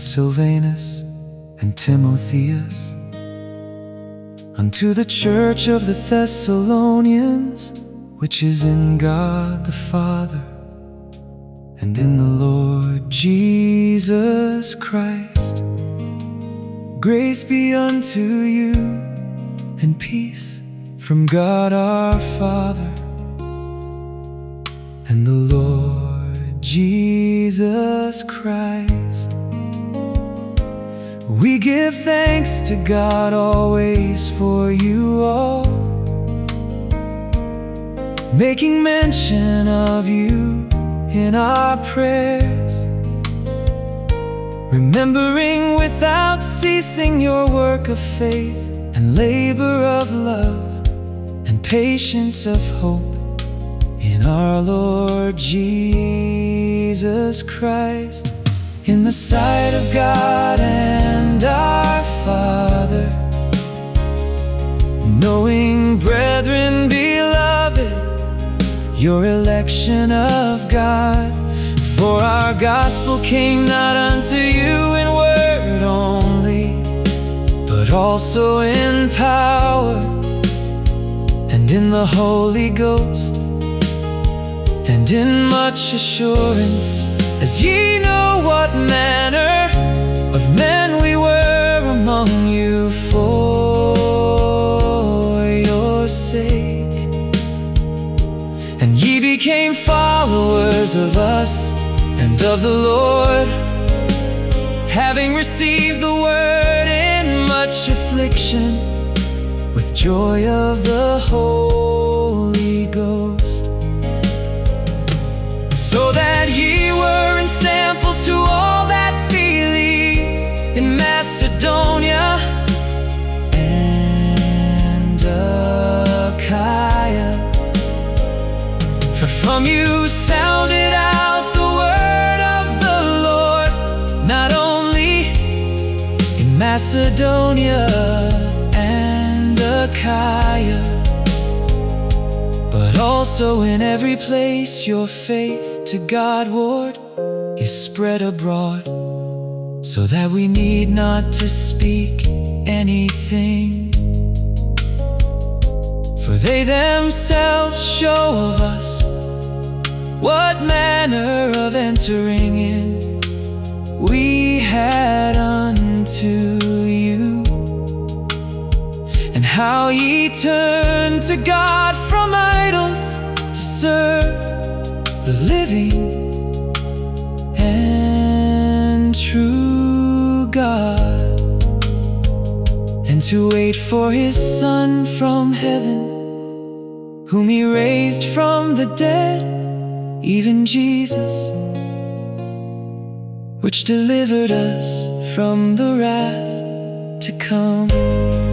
Silvanus and Timotheus, unto the church of the Thessalonians, which is in God the Father, and in the Lord Jesus Christ. Grace be unto you, and peace from God our Father, and the Lord Jesus Christ. We give thanks to God always for you all, making mention of you in our prayers, remembering without ceasing your work of faith and labor of love and patience of hope in our Lord Jesus Christ. In the sight of God and our Father, knowing, brethren beloved, your election of God. For our gospel came not unto you in word only, but also in power, and in the Holy Ghost, and in much assurance, as ye know what manner of men we were among you for your sake. And ye became followers of us and of the Lord, having received the word in much affliction, with joy of the Holy Ghost, so that ye were in samples to all that believe in Macedonia and Achaia. For from you sounded out the word of the Lord, not only in Macedonia and Achaia, but also in every place your faith to Godward is spread abroad, so that we need not to speak anything. For they themselves show of us what manner of entering in we had unto you, and how ye turned to God from idols to serve the living and true God, and to wait for his Son from heaven, whom he raised from the dead, even Jesus, which delivered us from the wrath to come.